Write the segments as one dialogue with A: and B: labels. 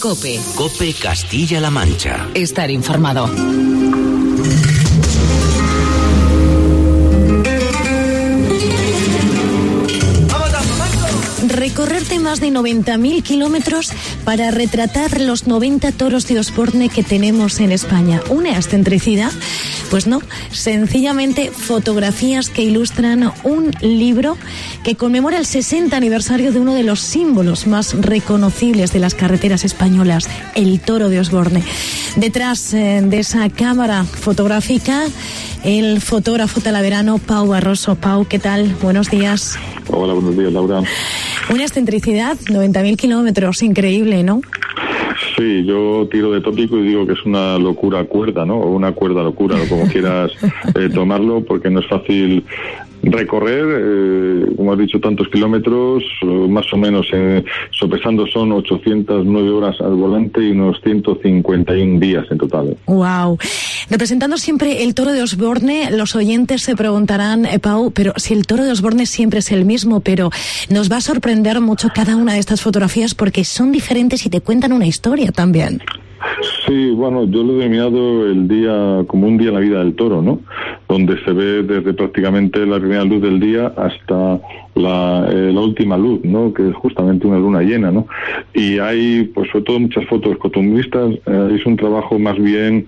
A: COPE.
B: COPE Castilla-La Mancha.
A: Estar informado. Recorrerte más de 90.000 kilómetros para retratar los 90 toros de Osborne que tenemos en España. ¿Una excentricidad? Pues no, sencillamente fotografías que ilustran un libro que conmemora el 60 aniversario de uno de los símbolos más reconocibles de las carreteras españolas, el toro de Osborne. Detrás de esa cámara fotográfica, el fotógrafo talaverano Pau Barroso. Pau, ¿qué tal? Buenos días.
C: Hola, buenos días, Laura.
A: Una excentricidad, 90.000 kilómetros, increíble, ¿no?
C: Sí, yo tiro de tópico y digo que es una locura cuerda, ¿no? O una cuerda locura, o como quieras tomarlo, porque no es fácil recorrer, como has dicho, tantos kilómetros, más o menos, sopesando son 809 horas al volante y unos 151 días en total.
A: Wow. Representando siempre el toro de Osborne, los oyentes se preguntarán, Pau, pero si el toro de Osborne siempre es el mismo, pero nos va a sorprender mucho cada una de estas fotografías porque son diferentes y te cuentan una historia también.
C: Sí, bueno, yo lo he denominado el día como un día en la vida del toro, ¿no? Donde se ve desde prácticamente la primera luz del día hasta la última luz, ¿no? Que es justamente una luna llena, ¿no? Y hay, pues sobre todo muchas fotos costumbristas, es un trabajo más bien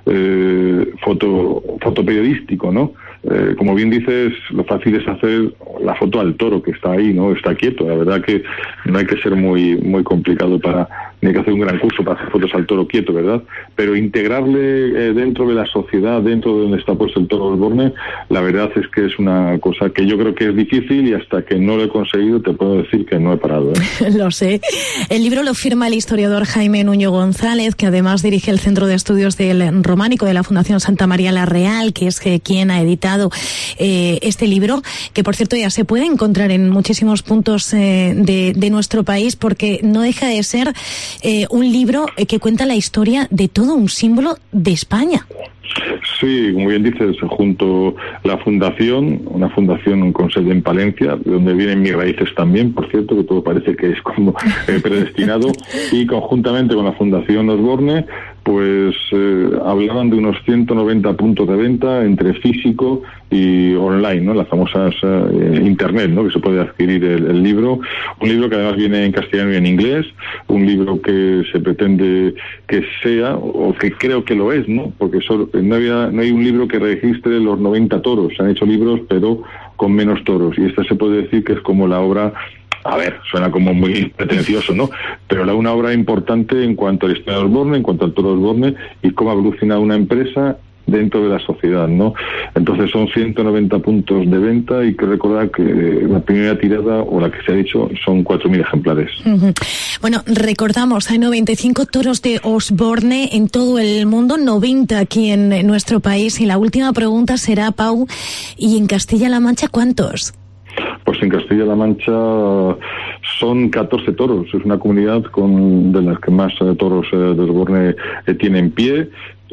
C: fotoperiodístico, ¿no? Como bien dices, lo fácil es hacer la foto al toro que está ahí, ¿no? Está quieto. La verdad que no hay que ser muy complicado ni hay que hacer un gran curso para hacer fotos al toro quieto, ¿verdad? Pero integrarle dentro de la sociedad, dentro de donde está puesto el toro Osborne, la verdad es que es una cosa que yo creo que es difícil y hasta que no lo he conseguido te puedo decir que no he parado, ¿eh?
A: Lo sé. El libro lo firma el historiador Jaime Nuño González, que además dirige el Centro de Estudios del Románico de la Fundación Santa María la Real, que es quien ha editado este libro, que por cierto ya se puede encontrar en muchísimos puntos de nuestro país, porque no deja de ser un libro que cuenta la historia de todo un símbolo de España.
C: Sí, como bien dices, junto la fundación, una fundación con sede en Palencia, de donde vienen mis raíces también, por cierto, que todo parece que es como predestinado, y conjuntamente con la Fundación Osborne, pues hablaban de unos 190 puntos de venta entre físico y online, ¿no? Las famosas internet, ¿no? Que se puede adquirir el libro, un libro que además viene en castellano y en inglés, un libro que se pretende que sea, o que creo que lo es, ¿no? Porque no hay un libro que registre los 90 toros, se han hecho libros pero con menos toros, y esta se puede decir que es como la obra. A ver, suena como muy pretencioso, ¿no? Pero una obra importante en cuanto a la historia de Osborne, en cuanto al toro Osborne y cómo ha evolucionado una empresa dentro de la sociedad, ¿no? Entonces son 190 puntos de venta y hay que recordar que la primera tirada, o la que se ha dicho, son 4.000 ejemplares.
A: Uh-huh. Bueno, recordamos, hay 95 toros de Osborne en todo el mundo, 90 aquí en nuestro país, y la última pregunta será, Pau, ¿y en Castilla-La Mancha cuántos?
C: Pues en Castilla-La Mancha son 14 toros, es una comunidad de las que más toros de Osborne tiene en pie.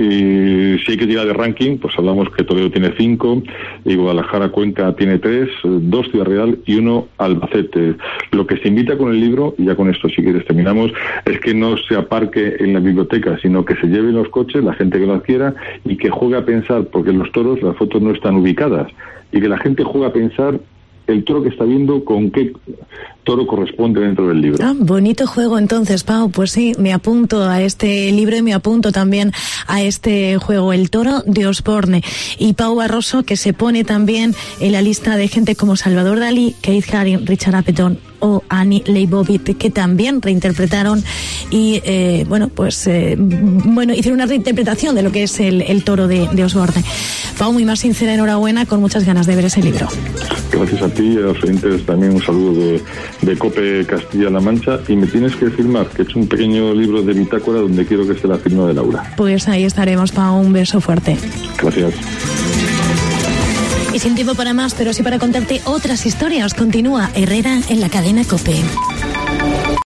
C: Y si hay que tirar de ranking, pues hablamos que Toledo tiene 5, y Guadalajara, Cuenca tiene 3, 2 Ciudad Real y 1 Albacete. Lo que se invita con el libro, y ya con esto si quieres terminamos, es que no se aparque en la biblioteca, sino que se lleven los coches, la gente que lo adquiera, y que juegue a pensar, porque en los toros las fotos no están ubicadas, y que la gente juegue a pensar el toro que está viendo con qué toro corresponde dentro del libro.
A: Bonito juego entonces, Pau. Pues sí, me apunto a este libro y me apunto también a este juego, El toro de Osborne. Y Pau Barroso, que se pone también en la lista de gente como Salvador Dalí, Keith Haring, Richard Appleton o Annie Leibovitz, que también reinterpretaron y hicieron una reinterpretación de lo que es el toro de Osborne. Pau, muy más sincera enhorabuena, con muchas ganas de ver ese libro.
C: Gracias a ti y a los oyentes también un saludo de COPE Castilla-La Mancha, y me tienes que firmar, que he hecho un pequeño libro de bitácora donde quiero que esté la firma de Laura.
A: Pues ahí estaremos, Pau, un beso fuerte.
C: Gracias.
A: Y sin tiempo para más, pero sí para contarte otras historias, continúa Herrera en la cadena COPE.